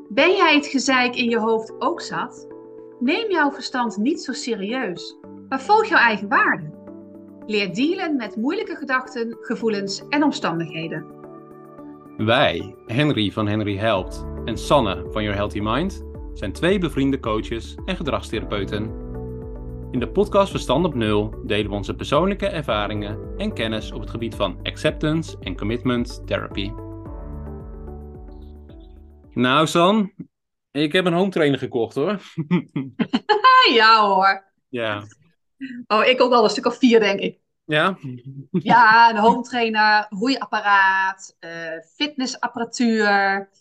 Ben jij het gezeik in je hoofd ook zat? Neem jouw verstand niet zo serieus, maar volg jouw eigen waarden. Leer dealen met moeilijke gedachten, gevoelens en omstandigheden. Wij, Henry van Henry Helpt en Sanne van Your Healthy Mind, zijn twee bevriende coaches en gedragstherapeuten. In de podcast Verstand op Nul delen we onze persoonlijke ervaringen en kennis op het gebied van acceptance en commitment therapy. Nou San, ik heb een home trainer gekocht hoor. Ja hoor. Ja. Oh, ik ook al een stuk of 4 denk ik. Ja? Ja, een home trainer, roeiapparaat, fitnessapparatuur,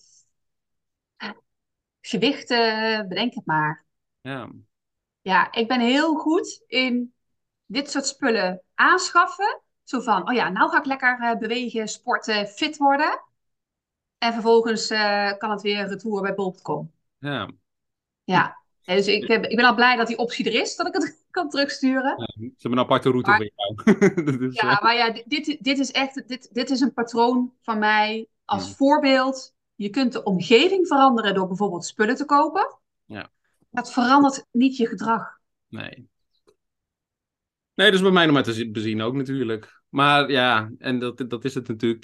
gewichten, bedenk het maar. Ja. Ja, ik ben heel goed in dit soort spullen aanschaffen. Zo van, oh ja, nou ga ik lekker bewegen, sporten, fit worden. En vervolgens kan het weer retour bij bol.com. Ja. Ja, dus ik ben al blij dat die optie er is, dat ik het kan terugsturen. Ze hebben een aparte route voor Maar jou. Dus, ja, maar ja, dit is echt, dit is een patroon van mij als hmm. voorbeeld. Je kunt de omgeving veranderen door bijvoorbeeld spullen te kopen. Ja. Dat verandert niet je gedrag. Nee. Nee, dat is bij mij nog maar te bezien ook natuurlijk. Maar ja, en dat is het natuurlijk.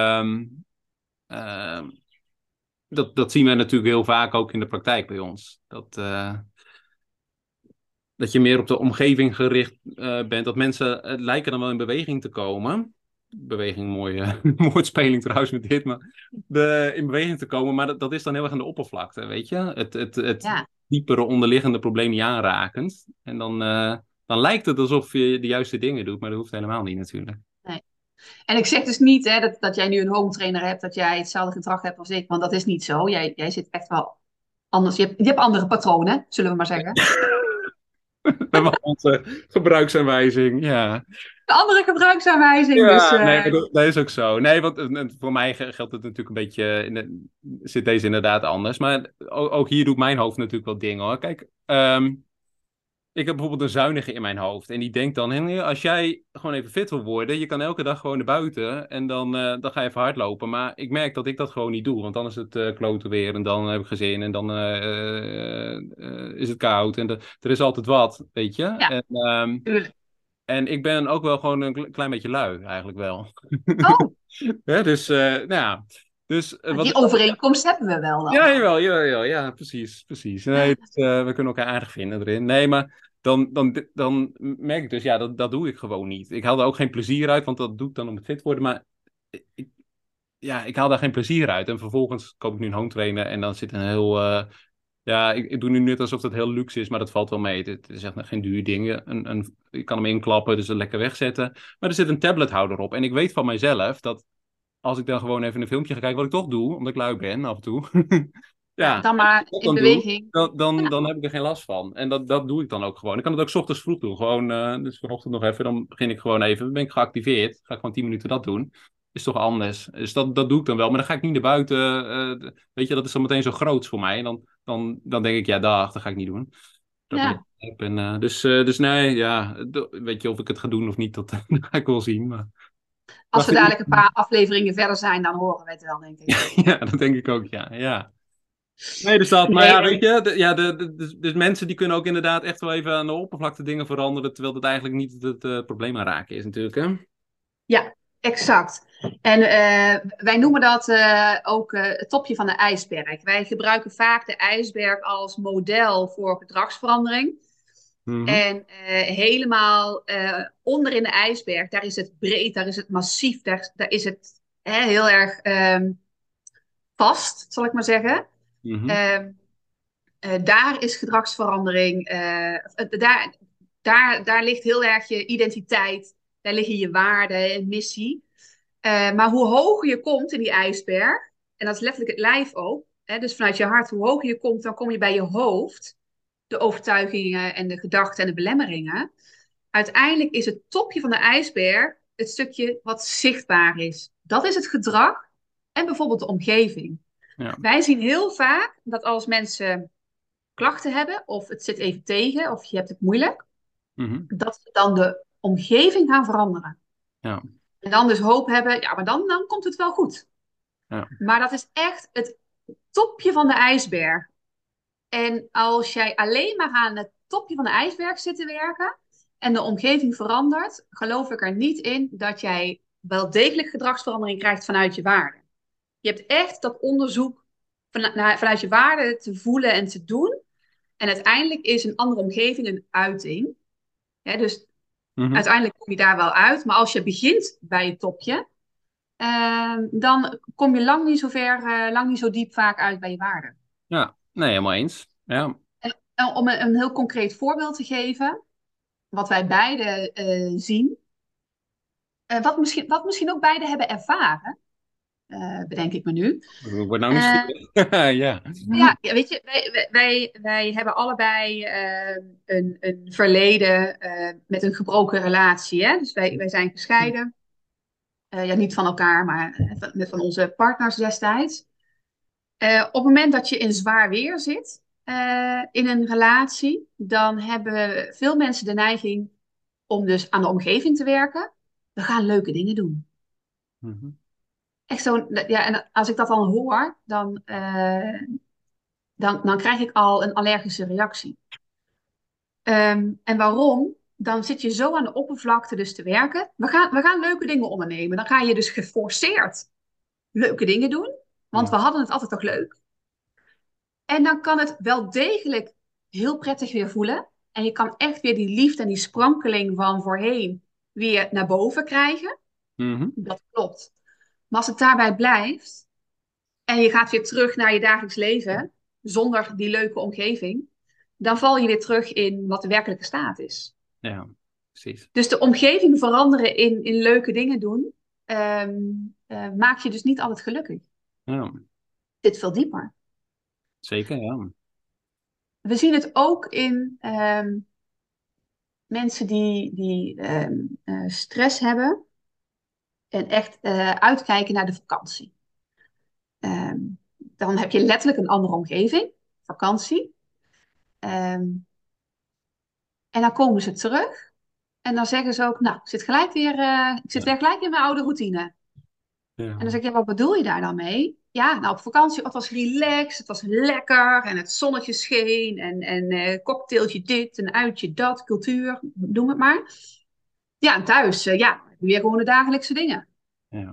Ehm, dat zien we natuurlijk heel vaak ook in de praktijk bij ons. Dat je meer op de omgeving gericht bent. Dat mensen lijken dan wel in beweging te komen. Beweging, mooie woordspeling trouwens met dit. Maar in beweging te komen. Maar dat is dan heel erg aan de oppervlakte, weet je. Het Ja. diepere onderliggende probleem niet aanrakend. En dan lijkt het alsof je de juiste dingen doet. Maar dat hoeft helemaal niet natuurlijk. Nee. En ik zeg dus niet hè, dat jij nu een home trainer hebt, dat jij hetzelfde gedrag hebt als ik, want dat is niet zo. Jij zit echt wel anders. Je hebt andere patronen, zullen we maar zeggen. We hebben onze gebruiksaanwijzing, ja. De andere gebruiksaanwijzing, dus Ja, nee, dat is ook zo. Nee, want voor mij geldt het natuurlijk een beetje, zit deze inderdaad anders. Maar ook hier doet mijn hoofd natuurlijk wel dingen hoor. Kijk, ik heb bijvoorbeeld een zuinige in mijn hoofd. En die denkt dan, Henry, als jij gewoon even fit wil worden, je kan elke dag gewoon naar buiten en dan ga je even hardlopen. Maar ik merk dat ik dat gewoon niet doe, want dan is het kloten weer en dan heb ik geen zin en dan is het koud en er is altijd wat, weet je. ja, tuurlijk. En ik ben ook wel gewoon een klein beetje lui, eigenlijk wel. Oh, Ja, dus, nou ja. Dus, wat die ik overeenkomst hebben we wel ja, dan. jawel, jawel, ja, precies, precies. Nee, we kunnen elkaar aardig vinden erin. Nee, maar dan merk ik dus, ja, dat doe ik gewoon niet. Ik haal er ook geen plezier uit, want dat doe ik dan om het fit te worden. Maar ik, ja, ik haal daar geen plezier uit. En vervolgens koop ik nu een home trainer en dan zit een heel... ja, ik doe nu net alsof dat heel luxe is, maar dat valt wel mee. Het is echt geen duur ding. Je kan hem inklappen, dus lekker wegzetten. Maar er zit een tablethouder op. En ik weet van mijzelf dat als ik dan gewoon even een filmpje ga kijken, wat ik toch doe, omdat ik lui ben af en toe. Ja, Ja, dan als ik maar dat in dan doe, beweging. dan heb ik er geen last van. En dat doe ik dan ook gewoon. Ik kan het ook 's ochtends vroeg doen. Gewoon, dus vanochtend nog even, dan begin ik gewoon even. Dan ben ik geactiveerd. Ga ik gewoon 10 minuten dat doen. Is toch anders. Dus dat doe ik dan wel. Maar dan ga ik niet naar buiten. Weet je, dat is dan meteen zo groots voor mij. En dan denk ik, ja, dag, dat ga ik niet doen. Dat ik Ja, niet heb. Dus nee, ja. Weet je of ik het ga doen of niet, dat, dat ga ik wel zien. Maar als we dadelijk een paar afleveringen verder zijn, dan horen we het wel, denk ik. ja, dat denk ik ook, ja. Ja. Nee, dus dat, maar ja, Nee, weet je, dus mensen die kunnen ook inderdaad echt wel even aan de oppervlakte dingen veranderen, terwijl dat eigenlijk niet het probleem aanraken is natuurlijk, hè? ja, exact. En wij noemen dat ook het topje van de ijsberg. Wij gebruiken vaak de ijsberg als model voor gedragsverandering. Mhm. En helemaal onder in de ijsberg, daar is het breed, daar is het massief, daar is het heel erg vast, zal ik maar zeggen. Mhm. Ehm, daar is gedragsverandering, daar ligt heel erg je identiteit, daar liggen je waarden en missie. Maar hoe hoger je komt in die ijsberg, en dat is letterlijk het lijf ook, dus vanuit je hart, hoe hoger je komt, dan kom je bij je hoofd, de overtuigingen en de gedachten en de belemmeringen. Uiteindelijk is het topje van de ijsberg het stukje wat zichtbaar is. Dat is het gedrag en bijvoorbeeld de omgeving. Ja. Wij zien heel vaak dat als mensen klachten hebben, of het zit even tegen, of je hebt het moeilijk, Mhm. dat ze dan de omgeving gaan veranderen. Ja. En dan dus hoop hebben, ja, maar dan komt het wel goed. Ja. Maar dat is echt het topje van de ijsberg. En als jij alleen maar aan het topje van de ijsberg zit te werken en de omgeving verandert, geloof ik er niet in dat jij wel degelijk gedragsverandering krijgt vanuit je waarden. Je hebt echt dat onderzoek vanuit je waarden te voelen en te doen. En uiteindelijk is een andere omgeving een uiting. Dus Mhm. uiteindelijk kom je daar wel uit. Maar als je begint bij het topje, dan kom je lang niet zo ver, lang niet zo diep vaak uit bij je waarden. Ja, nee, helemaal eens. Ja. En om een heel concreet voorbeeld te geven, wat wij beide zien, wat misschien ook beide hebben ervaren, bedenk ik me nu. Ik word nou Eh, nieuwsgierig. Ja. ja, weet je, wij hebben allebei een verleden met een gebroken relatie. Hè? Dus wij zijn gescheiden. Ja, niet van elkaar, maar van onze partners destijds. Op het moment dat je in zwaar weer zit in een relatie, dan hebben veel mensen de neiging om dus aan de omgeving te werken. We gaan leuke dingen doen. Mhm. Echt zo, ja, en als ik dat dan hoor, dan krijg ik al een allergische reactie. En waarom? Dan zit je zo aan de oppervlakte dus te werken. We gaan leuke dingen ondernemen. Dan ga je dus geforceerd leuke dingen doen. Want Ja. we hadden het altijd toch leuk. En dan kan het wel degelijk heel prettig weer voelen. En je kan echt weer die liefde en die sprankeling van voorheen weer naar boven krijgen. Mhm. Dat klopt. Maar als het daarbij blijft en je gaat weer terug naar je dagelijks leven zonder die leuke omgeving, dan val je weer terug in wat de werkelijke staat is. Ja, precies. Dus de omgeving veranderen in leuke dingen doen, ehm, maakt je dus niet altijd gelukkig. Ja, Dit veel dieper. zeker, ja. We zien het ook in mensen die stress hebben en echt uitkijken naar de vakantie. Ehm, Dan heb je letterlijk een andere omgeving, vakantie. Ehm, en dan komen ze terug en dan zeggen ze ook, nou, ik zit Ja. weer gelijk in mijn oude routine. En dan Ja. zeg ik, ja, wat bedoel je daar dan mee? Ja, nou, op vakantie, het was relaxed, het was lekker en het zonnetje scheen en cocktailtje dit, een uitje dat, cultuur, noem het maar. Ja, en thuis, ja, weer gewoon de dagelijkse dingen. Ja,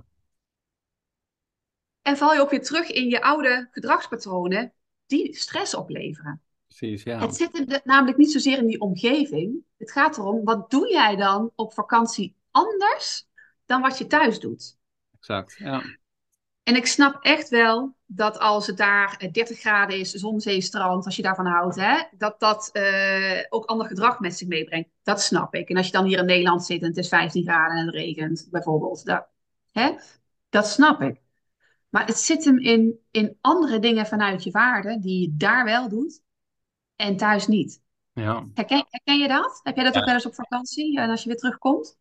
En val je ook weer terug in je oude gedragspatronen die stress opleveren. precies, ja. Het zit namelijk niet zozeer in die omgeving. Het gaat erom, wat doe jij dan op vakantie anders dan wat je thuis doet? Exact, ja. En ik snap echt wel dat als het daar 30 graden is, zon, zee, strand, als je daarvan houdt, hè, dat dat ook ander gedrag met zich meebrengt. Dat snap ik. En als je dan hier in Nederland zit en het is 15 graden en het regent, bijvoorbeeld, hè, dat snap ik. Maar het zit hem in andere dingen vanuit je waarde die je daar wel doet en thuis niet. Ja. Herken je dat? Heb jij dat ook wel eens op vakantie en als je weer terugkomt?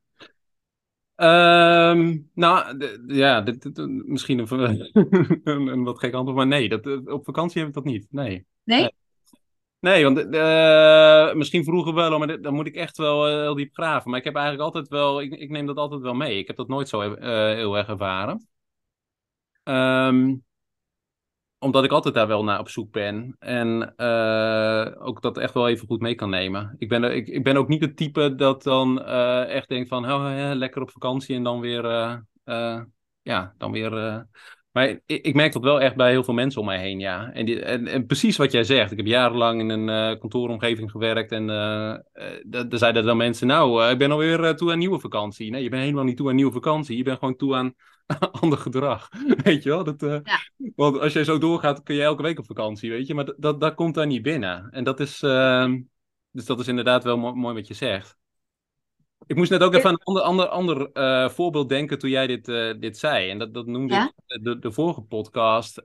Nou, ja, misschien een wat gek antwoord, maar nee, op vakantie heb ik dat niet. Nee. Nee, Nee? nee, want misschien vroeger wel, maar dan moet ik echt wel heel diep graven. Maar ik heb eigenlijk altijd wel, ik neem dat altijd wel mee. Ik heb dat nooit zo heel erg ervaren. Ehm, Omdat ik altijd daar wel naar op zoek ben. En ook dat echt wel even goed mee kan nemen. Ik ben ook niet het type dat dan echt denkt van... Oh, ja, lekker op vakantie en dan weer... ja, dan weer... Maar ik merk dat wel echt bij heel veel mensen om mij heen, ja. En precies wat jij zegt. Ik heb jarenlang in een kantooromgeving gewerkt. En daar zeiden dan mensen... Nou, ik ben alweer toe aan een nieuwe vakantie. Nee, je bent helemaal niet toe aan een nieuwe vakantie. Je bent gewoon toe aan ander gedrag. Weet je wel? Ja. Want als jij zo doorgaat, kun je elke week op vakantie, weet je. Maar dat komt daar niet binnen. En dat is... dus dat is inderdaad wel mooi wat je zegt. Ik moest net ook even aan een ander voorbeeld denken toen jij dit zei. En dat noemde Ja? ik de vorige podcast.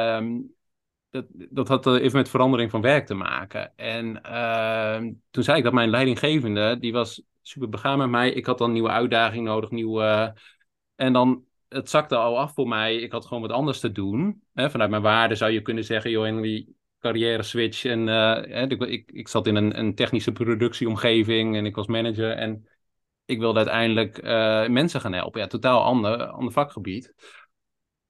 Dat had even met verandering van werk te maken. En toen zei ik dat mijn leidinggevende, die was super begaan met mij. Ik had dan een nieuwe uitdaging nodig, en dan, het zakte al af voor mij. Ik had gewoon wat anders te doen. Hè? Vanuit mijn waarde zou je kunnen zeggen, joh, in die carrière switch. En ik zat in een technische productieomgeving en ik was manager. En ik wilde uiteindelijk mensen gaan helpen. Ja, totaal ander vakgebied.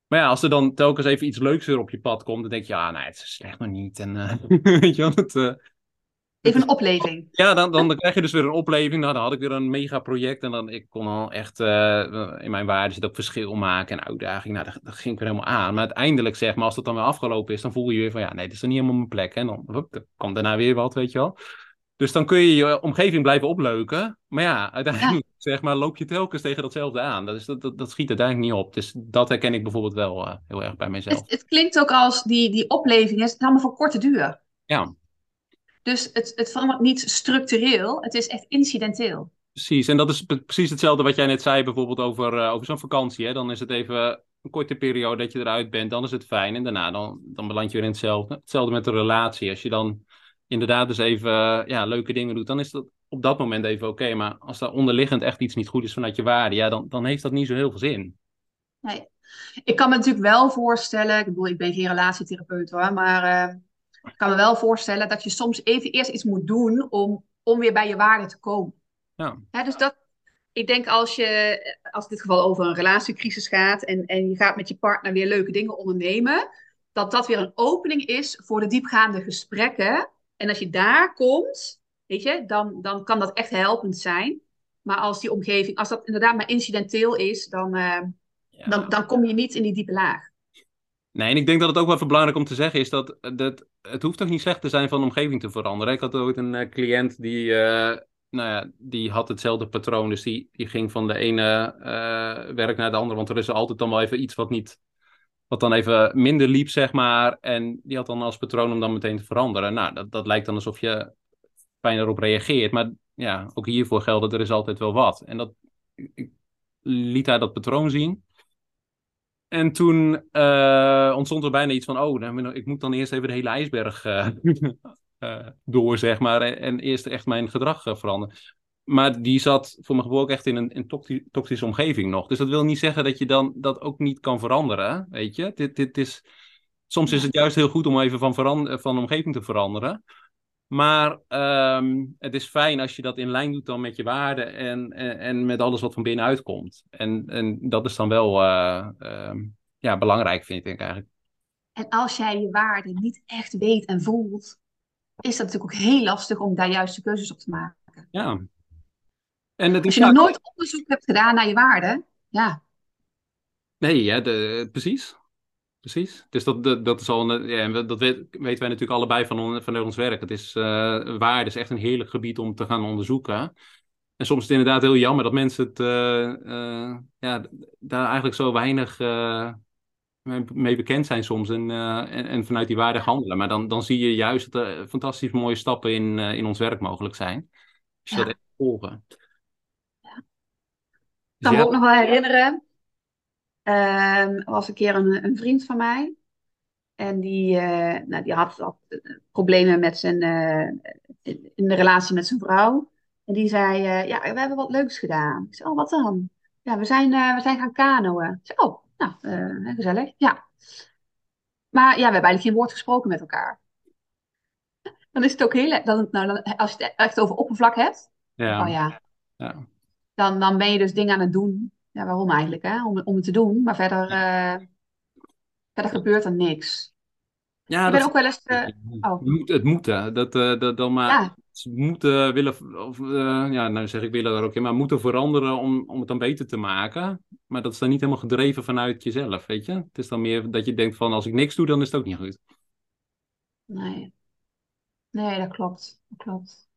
Maar ja, als er dan telkens even iets leuks weer op je pad komt, dan denk je, ja, nee, het is slecht nog niet. En weet je wel, het Even is een opleving. ja, dan krijg je dus weer een opleving. Nou, dan had ik weer een megaproject. En dan, ik kon al echt in mijn waarde zit ook verschil maken en uitdaging. Nou, dat ging ik weer helemaal aan. Maar uiteindelijk, zeg maar, als dat dan weer afgelopen is, dan voel je weer van, ja, nee, dit is er niet helemaal mijn plek. En dan, hup, dan komt daarna weer wat, weet je wel. Dus dan kun je je omgeving blijven opleuken. Maar ja, Ja. uiteindelijk, zeg maar, loop je telkens tegen datzelfde aan. Dat schiet uiteindelijk niet op. Dus dat herken ik bijvoorbeeld wel heel erg bij Het, mezelf. het klinkt ook als die opleving is allemaal van korte duur. Ja. Dus het verandert niet structureel, het is echt incidenteel. Precies, en dat is precies hetzelfde wat jij net zei, bijvoorbeeld over zo'n vakantie. Hè? Dan is het even een korte periode dat je eruit bent, dan is het fijn. En daarna dan beland je weer in hetzelfde. Hetzelfde met de relatie. Als je dan inderdaad dus even ja, leuke dingen doet, dan is dat op dat moment even oké. Maar als daar onderliggend echt iets niet goed is vanuit je waarde, ja, dan heeft dat niet zo heel veel zin. Nee. Ik kan me natuurlijk wel voorstellen, ik bedoel, ik ben geen relatietherapeut hoor, maar ik kan me wel voorstellen dat je soms even eerst iets moet doen om weer bij je waarde te komen. Ja, Hè, dus ik denk als in dit geval over een relatiecrisis gaat en je gaat met je partner weer leuke dingen ondernemen, dat dat weer een opening is voor de diepgaande gesprekken. En als je daar komt, weet je, dan kan dat echt helpend zijn. Maar als die omgeving, als dat inderdaad maar incidenteel is, ja. dan kom je niet in die diepe laag. Nee, en ik denk dat het ook wel even belangrijk om te zeggen is dat het hoeft ook niet slecht te zijn van de omgeving te veranderen. Ik had ooit een cliënt die, nou ja, die had hetzelfde patroon. Dus die ging van de ene werk naar de andere. Want er is altijd dan wel even iets wat dan even minder liep, zeg maar. En die had dan als patroon om dan meteen te veranderen. Nou, dat lijkt dan alsof je fijn erop reageert. Maar ja, ook hiervoor geldt dat er is altijd wel wat. En ik liet hij dat patroon zien. En toen ontstond er bijna iets van, oh, nou, ik moet dan eerst even de hele ijsberg door, zeg maar. En eerst echt mijn gedrag veranderen. Maar die zat voor mijn gevoel ook echt in een toxische omgeving nog. Dus dat wil niet zeggen dat je dan dat ook niet kan veranderen, weet je. Dit is, soms is Ja. het juist heel goed om even van omgeving te veranderen. Maar het is fijn als je dat in lijn doet dan met je waarden en met alles wat van binnenuit komt. En dat is dan wel ja, belangrijk, vind ik eigenlijk. En als jij je waarde niet echt weet en voelt, is dat natuurlijk ook heel lastig om daar juiste keuzes op te maken. Ja. En het Als is, je nog ja, nooit onderzoek hebt gedaan naar je waarde, ja, nee, ja, precies. Precies. Dus dat is al ja, en dat weten wij natuurlijk allebei van ons werk. Het is waarde is echt een heerlijk gebied om te gaan onderzoeken. En soms is het inderdaad heel jammer dat mensen het ja, daar eigenlijk zo weinig mee bekend zijn soms en vanuit die waarde handelen. Maar dan zie je juist dat er fantastisch mooie stappen in ons werk mogelijk zijn. Als je dat ja. echt volgen. Ik Dus kan me ja, ook nog wel herinneren, er was een keer een vriend van mij. En nou, die had problemen met in de relatie met zijn vrouw. En die zei, ja, we hebben wat leuks gedaan. Ik zei, oh, wat dan? Ja, we zijn gaan kanoën. Ik zei, oh, nou, gezellig. Ja. Maar ja, we hebben eigenlijk geen woord gesproken met elkaar. Dan is het ook als je het echt over oppervlak hebt. Oh ja, ja, ja. dan ben je dus dingen aan het doen. Ja, waarom eigenlijk? Hè? Om het te doen. Maar verder gebeurt er niks. Ja, Ik ben dat ook wel eens... oh, het moeten. Dat dan maar ja. ze moeten willen, of ja, nou zeg ik willen er ook in, maar moeten veranderen om het dan beter te maken. Maar dat is dan niet helemaal gedreven vanuit jezelf, weet je? Het is dan meer dat je denkt van als ik niks doe, dan is het ook niet goed. Nee. Nee, dat klopt. Dat klopt.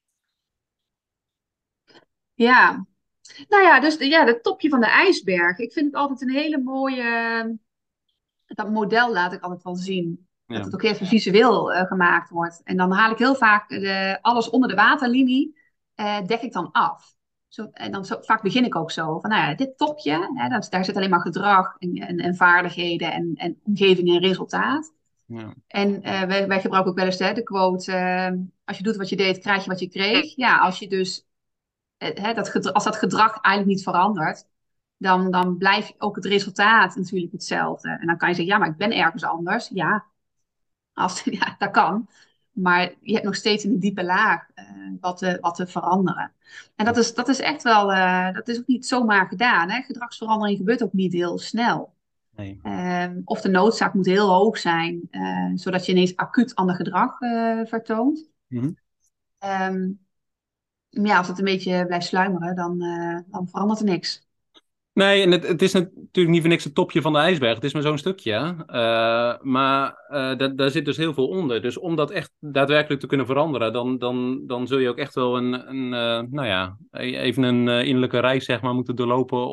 Ja. Nou ja, dus ja, het topje van de ijsberg. Ik vind het altijd een hele mooie... Dat model laat ik altijd wel zien. Dat Ja, het ook even visueel gemaakt wordt. En dan haal ik heel vaak alles onder de waterlinie, dek ik dan af. Vaak begin ik ook zo van, nou ja, dit topje, hè, daar zit alleen maar gedrag en vaardigheden en omgeving en resultaat. ja, En wij gebruiken ook wel eens de quote, als je doet wat je deed, krijg je wat je kreeg. Ja, als je dus, als dat gedrag eigenlijk niet verandert, dan blijft ook het resultaat natuurlijk hetzelfde. En dan kan je zeggen, ja, maar ik ben ergens anders. Ja, ja, dat kan. Maar je hebt nog steeds een diepe laag wat te veranderen. En dat is echt wel, dat is ook niet zomaar gedaan. Hè? Gedragsverandering gebeurt ook niet heel snel. Nee. Of de noodzaak moet heel hoog zijn, zodat je ineens acuut ander gedrag vertoont. Mhm. Ehm, maar ja, als het een beetje blijft sluimeren, dan verandert er niks. Nee, en het is natuurlijk niet voor niks het topje van de ijsberg. Het is maar zo'n stukje. Maar daar zit dus heel veel onder. Dus om dat echt daadwerkelijk te kunnen veranderen, dan zul je ook echt wel nou ja, even een innerlijke reis zeg maar, moeten doorlopen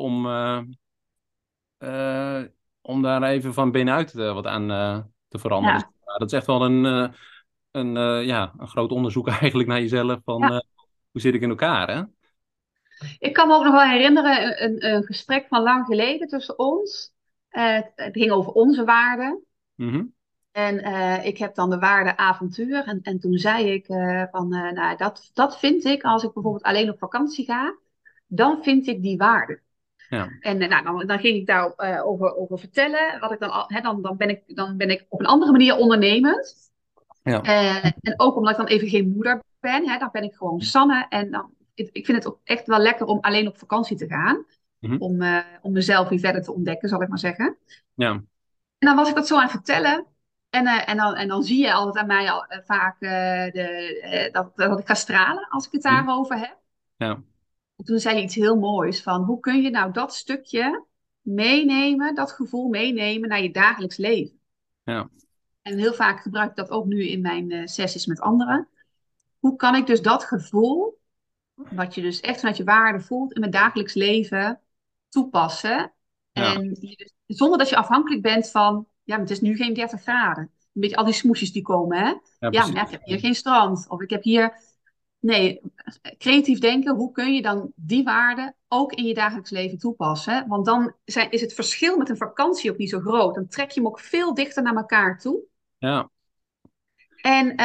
om daar even van binnenuit wat aan te veranderen. Ja. Dus, dat is echt wel ja, een groot onderzoek eigenlijk naar jezelf. Van Ja. hoe zit ik in elkaar, hè? Ik kan me ook nog wel herinneren, een gesprek van lang geleden tussen ons. Het ging over onze waarden. Mhm. En ik heb dan de waarde avontuur. En toen zei ik nou, dat vind ik, als ik bijvoorbeeld alleen op vakantie ga, dan vind ik die waarde. Ja, En nou, dan ging ik daar over vertellen. Wat ik dan ben ik op een andere manier ondernemend. ja. En ook omdat ik dan even geen moeder ben, dan ben ik gewoon Sanne. En ik vind het ook echt wel lekker om alleen op vakantie te gaan. Mhm. Om mezelf weer verder te ontdekken, zal ik maar zeggen. Ja. En dan was ik dat zo aan het vertellen. En dan zie je altijd aan mij vaak dat ik ga stralen als ik het Mhm. daarover heb. Ja. En toen zei hij iets heel moois van hoe kun je nou dat stukje meenemen, dat gevoel meenemen naar je dagelijks leven. Ja. En heel vaak gebruik ik dat ook nu in mijn sessies met anderen. Hoe kan ik dus dat gevoel, wat je dus echt vanuit je waarde voelt, in mijn dagelijks leven toepassen? Ja. En zonder dat je afhankelijk bent van, ja, maar het is nu geen 30 graden. Een beetje al die smoesjes die komen, hè? Ja, Ja, precies. maar ik heb hier geen strand. Of ik heb hier... Nee, creatief denken, hoe kun je dan die waarden ook in je dagelijks leven toepassen? Want dan is het verschil met een vakantie ook niet zo groot. Dan trek je hem ook veel dichter naar elkaar toe. Ja. En,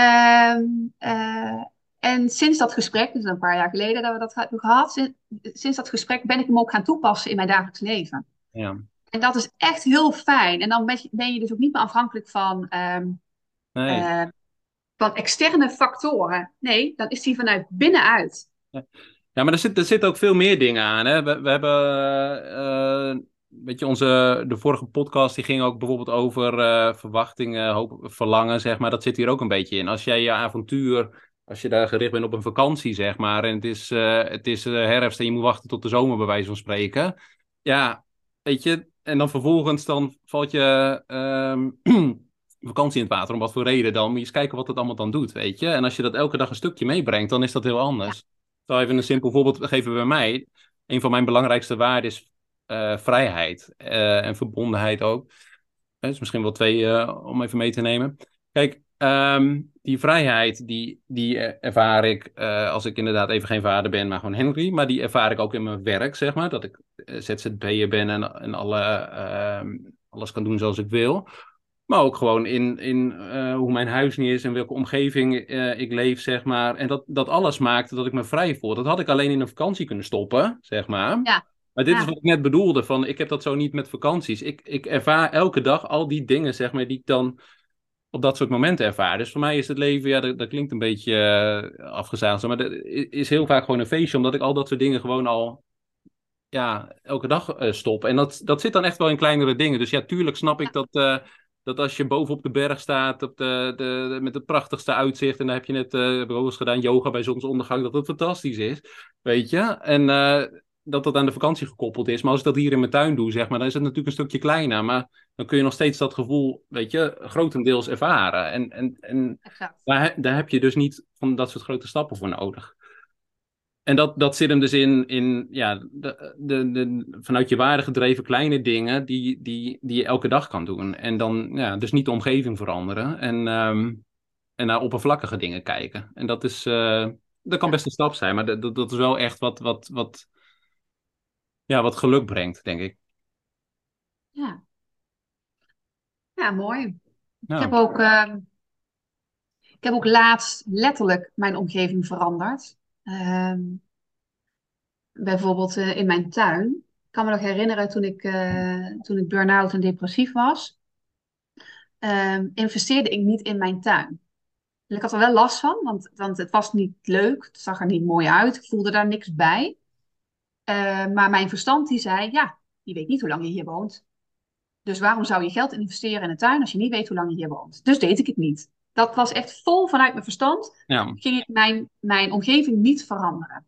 en sinds dat gesprek, dus een paar jaar geleden dat we dat hebben gehad, sinds dat gesprek ben ik hem ook gaan toepassen in mijn dagelijks leven. Ja. En dat is echt heel fijn. En dan ben je dus ook niet meer afhankelijk Nee. eh, van externe factoren. Nee, dan is die vanuit binnenuit. Ja, ja, maar er zitten ook veel meer dingen aan. Hè? We hebben, weet je, de vorige podcast die ging ook bijvoorbeeld over verwachtingen, hoop, verlangen, zeg maar. Dat zit hier ook een beetje in. Als jij je avontuur, als je daar gericht bent op een vakantie, zeg maar, en het is herfst en je moet wachten tot de zomer, bij wijze van spreken. Ja, weet je, en dan vervolgens dan valt je vakantie in het water, om wat voor reden dan. Moet je eens kijken wat het allemaal dan doet, weet je. En als je dat elke dag een stukje meebrengt, dan is dat heel anders. Ik zal even een simpel voorbeeld geven bij mij. Een van mijn belangrijkste waarden is vrijheid en verbondenheid ook. Dat is misschien wel twee om even mee te nemen. Kijk, die vrijheid, die ervaar ik als ik inderdaad even geen vader ben, maar gewoon Henry. Maar die ervaar ik ook in mijn werk, zeg maar. Dat ik ZZP'er ben en alles kan doen zoals ik wil. Maar ook gewoon in hoe mijn huis niet is en welke omgeving ik leef, zeg maar. En dat alles maakte dat ik me vrij voel. Dat had ik alleen in een vakantie kunnen stoppen, zeg maar. Ja, Maar dit is ja, wat ik net bedoelde, van ik heb dat zo niet met vakanties. Ik ervaar elke dag al die dingen, zeg maar, die ik dan op dat soort momenten ervaar. Dus voor mij is het leven, ja, dat klinkt een beetje afgezaagd, maar dat is heel vaak gewoon een feestje, omdat ik al dat soort dingen gewoon al, ja, elke dag stop. En dat zit dan echt wel in kleinere dingen. Dus ja, tuurlijk snap ik dat als je boven op de berg staat, met het prachtigste uitzicht, en dan heb je net heb ik ook eens gedaan, yoga bij zonsondergang, dat fantastisch is, weet je. En dat aan de vakantie gekoppeld is. Maar als ik dat hier in mijn tuin doe, zeg maar, dan is het natuurlijk een stukje kleiner. Maar dan kun je nog steeds dat gevoel, weet je, grotendeels ervaren. En exact. daar heb je dus niet van dat soort grote stappen voor nodig. En dat zit hem dus in ja, vanuit je waarde gedreven kleine dingen die je elke dag kan doen. En dan ja, dus niet de omgeving veranderen en naar oppervlakkige dingen kijken. En dat kan Ja, best een stap zijn, maar dat is wel echt wat geluk brengt, denk ik. ja, ja, mooi. Ik heb Ja. ook, ik heb ook laatst letterlijk mijn omgeving veranderd. Ehm, Bijvoorbeeld in mijn tuin. Ik kan me nog herinneren toen ik burn-out en depressief was, investeerde ik niet in mijn tuin. En ik had er wel last van, want het was niet leuk. Het zag er niet mooi uit. Ik voelde daar niks bij. Maar mijn verstand die zei, ja, je weet niet hoe lang je hier woont. Dus waarom zou je geld investeren in een tuin als je niet weet hoe lang je hier woont? Dus deed ik het niet. Dat was echt vol vanuit mijn verstand. Ja. Ging ik mijn omgeving niet veranderen.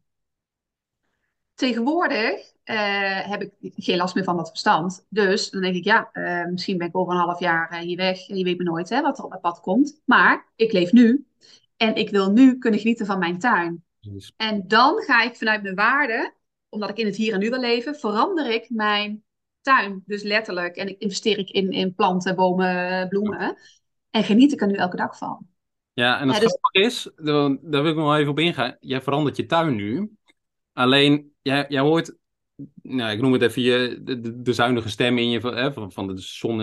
Tegenwoordig heb ik geen last meer van dat verstand. Dus dan denk ik, ja, misschien ben ik over een half jaar hier weg. Je weet maar nooit wat er op mijn pad komt. Maar ik leef nu. En ik wil nu kunnen genieten van mijn tuin. Dus, En dan ga ik vanuit mijn waarde, omdat ik in het hier en nu wil leven, verander ik mijn tuin. Dus letterlijk. En ik investeer ik in planten, bomen, bloemen. En geniet ik er nu elke dag van. ja, en het Dus, grappige is, daar wil ik nog wel even op ingaan. Jij verandert je tuin nu. Alleen, jij hoort, nou, ik noem het even de zuinige stem in je van de zon.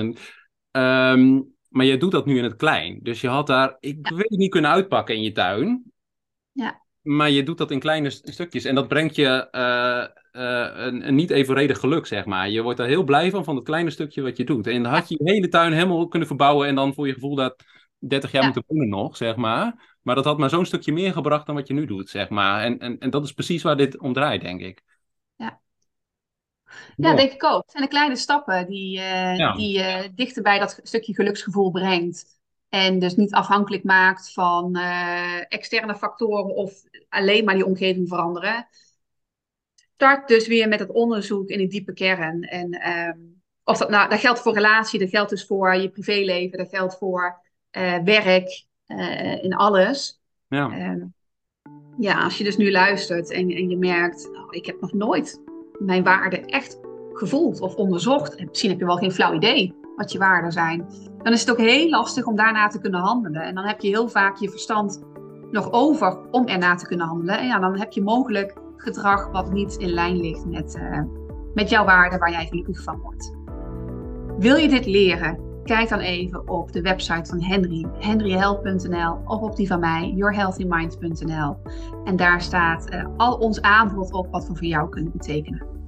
Maar jij doet dat nu in het klein. Dus je had daar, ik weet niet, kunnen uitpakken in je tuin. ja, Maar je doet dat in kleine stukjes. En dat brengt je een niet evenredig geluk, zeg maar. Je wordt daar heel blij van het kleine stukje wat je doet. En dan had je je hele tuin helemaal kunnen verbouwen. En dan voor je gevoel dat 30 jaar ja. moeten wonen nog, zeg maar. Maar dat had maar zo'n stukje meer gebracht dan wat je nu doet, zeg maar. En dat is precies waar dit om draait, denk ik. Ja. Ja, Mooi. denk ik ook. Het zijn de kleine stappen Ja, die je dichter bij dat stukje geluksgevoel brengt. En dus niet afhankelijk maakt van externe factoren of alleen maar die omgeving veranderen. Start dus weer met het onderzoek in de diepe kern. En of dat geldt voor relatie, dat geldt dus voor je privéleven, dat geldt voor werk, in alles. ja. Ja, als je dus nu luistert en je merkt, oh, ik heb nog nooit mijn waarden echt gevoeld of onderzocht. En misschien heb je wel geen flauw idee wat je waarden zijn. Dan is het ook heel lastig om daarna te kunnen handelen. En dan heb je heel vaak je verstand nog over om erna te kunnen handelen. En ja, dan heb je mogelijk gedrag wat niet in lijn ligt met jouw waarden waar jij gelukkig van wordt. Wil je dit leren? Kijk dan even op de website van Henry, henryheld.nl, of op die van mij, yourhealthymind.nl. En daar staat al ons aanbod op wat we voor jou kunnen betekenen.